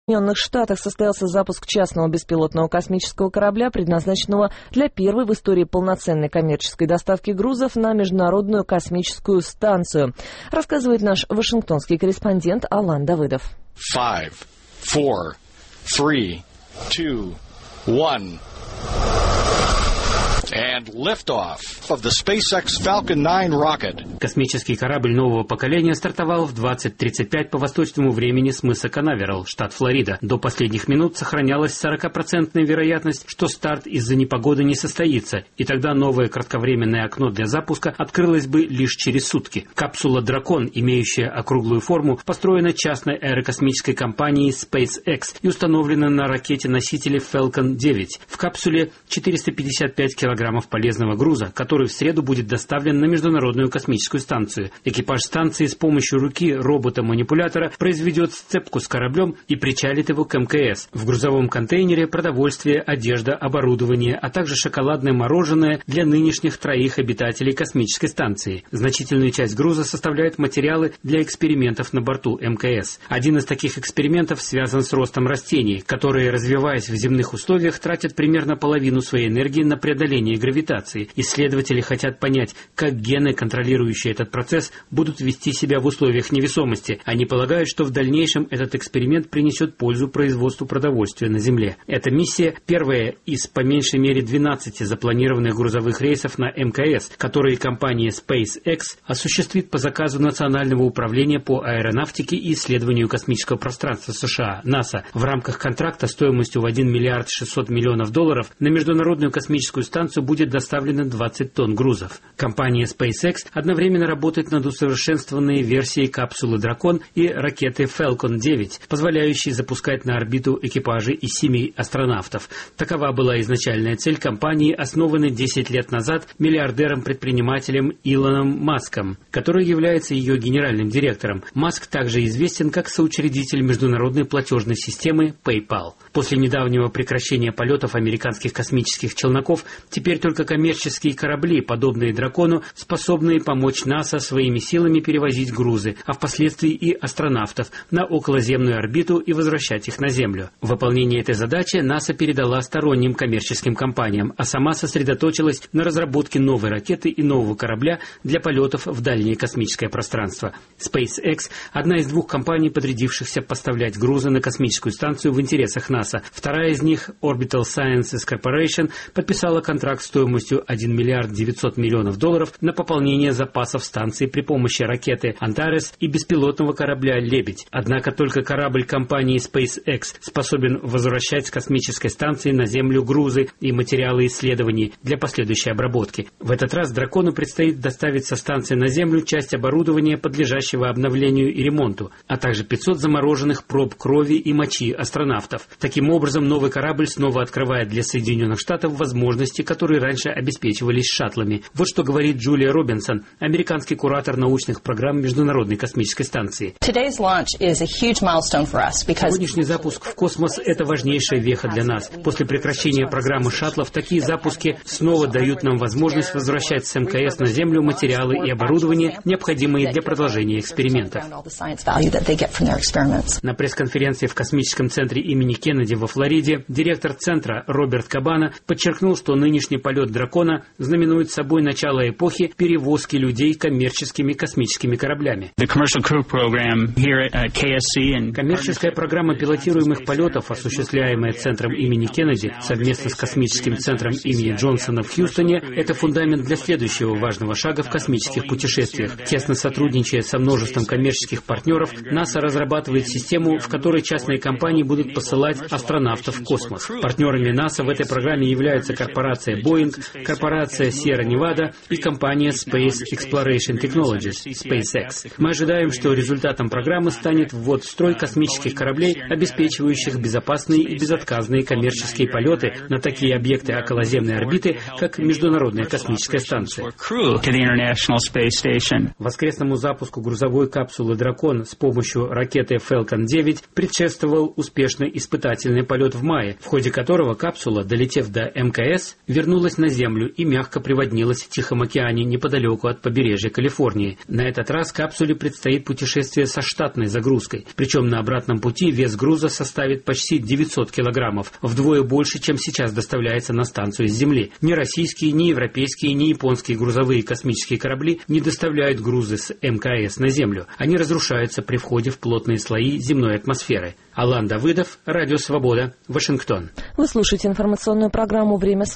В Соединенных Штатах состоялся запуск частного беспилотного космического корабля, предназначенного для первой в истории полноценной коммерческой доставки грузов на Международную космическую станцию, рассказывает наш вашингтонский корреспондент Алан Давыдов. 5, 4, 3, 2, 1. And liftoff of the SpaceX Falcon 9 rocket. Космический корабль нового поколения стартовал в 20:35 по восточному времени с мыса Канаверал, штат Флорида. До последних минут сохранялась 40% вероятность, что старт из-за непогоды не состоится, и тогда новое кратковременное окно для запуска открылось бы лишь через сутки. Капсула «Дракон», имеющая округлую форму, построена частной аэрокосмической компанией SpaceX и установлена на ракете-носителе Falcon 9. В капсуле 455 килограммов полезного груза, который в среду будет доставлен на Международную космическую станцию. Экипаж станции с помощью руки робота-манипулятора произведет сцепку с кораблем и причалит его к МКС. В грузовом контейнере продовольствие, одежда, оборудование, а также шоколадное мороженое для нынешних 3 обитателей космической станции. Значительную часть груза составляют материалы для экспериментов на борту МКС. Один из таких экспериментов связан с ростом растений, которые, развиваясь в земных условиях, тратят примерно половину своей энергии на преодоление гравитации. Исследователи хотят понять, как гены, контролирующие этот процесс, будут вести себя в условиях невесомости. Они полагают, что в дальнейшем этот эксперимент принесет пользу производству продовольствия на Земле. Эта миссия первая из по меньшей мере 12 запланированных грузовых рейсов на МКС, которые компания SpaceX осуществит по заказу Национального управления по аэронавтике и исследованию космического пространства США, НАСА. В рамках контракта стоимостью в $1 миллиард 600 миллионов на Международную космическую станцию будет доставлено 20 тонн грузов. Компания SpaceX одновременно работает над усовершенствованной версией капсулы «Дракон» и ракеты Falcon 9, позволяющей запускать на орбиту экипажи из 7 астронавтов. Такова была изначальная цель компании, основанной 10 лет назад миллиардером-предпринимателем Илоном Маском, который является ее генеральным директором. Маск также известен как соучредитель международной платежной системы PayPal. После недавнего прекращения полетов американских космических челноков теперь только коммерческие корабли, подобные «Дракону», способные помочь НАСА своими силами перевозить грузы, а впоследствии и астронавтов, на околоземную орбиту и возвращать их на Землю. В выполнение этой задачи НАСА передала сторонним коммерческим компаниям, а сама сосредоточилась на разработке новой ракеты и нового корабля для полетов в дальнее космическое пространство. SpaceX – одна из 2 компаний, подрядившихся поставлять грузы на космическую станцию в интересах НАСА. Вторая из них, Orbital Sciences Corporation, подписала контракт стоимостью $1 миллиард 900 миллионов на пополнение запасов станции при помощи ракеты «Антарес» и беспилотного корабля «Лебедь». Однако только корабль компании SpaceX способен возвращать с космической станции на Землю грузы и материалы исследований для последующей обработки. В этот раз «Дракону» предстоит доставить со станции на Землю часть оборудования, подлежащего обновлению и ремонту, а также 500 замороженных проб крови и мочи астронавтов. Таким образом, новый корабль снова открывает для Соединенных Штатов возможности, которые раньше обеспечивались шаттлами. Вот что говорит Джулия Робинсон, американский куратор научных программ Международной космической станции. Сегодняшний запуск в космос – это важнейшая веха для нас. После прекращения программы шаттлов такие запуски снова дают нам возможность возвращать с МКС на Землю материалы и оборудование, необходимые для продолжения экспериментов. На пресс-конференции в космическом центре имени Кеннеди во Флориде директор центра Роберт Кабана подчеркнул, что нынешний полет «Дракона» знаменует собой начало эпохи перевозки людей коммерческими космическими кораблями. Коммерческая программа пилотируемых полетов, осуществляемая центром имени Кеннеди совместно с космическим центром имени Джонсона в Хьюстоне, это фундамент для следующего важного шага в космических путешествиях. Тесно сотрудничая со множеством коммерческих партнеров, НАСА разрабатывает систему, в которой частные компании будут посылать астронавтов в космос. Партнерами НАСА в этой программе являются корпорация Boeing, корпорация Sierra Nevada и компания Space Exploration Technologies, SpaceX. Мы ожидаем, что результатом программы станет ввод в строй космических кораблей, обеспечивающих безопасные и безотказные коммерческие полеты на такие объекты околоземной орбиты, как Международная космическая станция. Воскресному запуску грузовой капсулы «Дракон» с помощью ракеты Falcon 9 предшествовал успешный испытательный полет в мае, в ходе которого капсула, долетев до МКС, вернулась вернулась на Землю и мягко приводнилась в Тихом океане неподалеку от побережья Калифорнии. На этот раз капсуле предстоит путешествие со штатной загрузкой. Причем на обратном пути вес груза составит почти 900 килограммов, вдвое больше, чем сейчас доставляется на станцию с Земли. Ни российские, ни европейские, ни японские грузовые космические корабли не доставляют грузы с МКС на Землю. Они разрушаются при входе в плотные слои земной атмосферы. Алан Давыдов, Радио Свобода, Вашингтон. Вы слушаете информационную программу «Время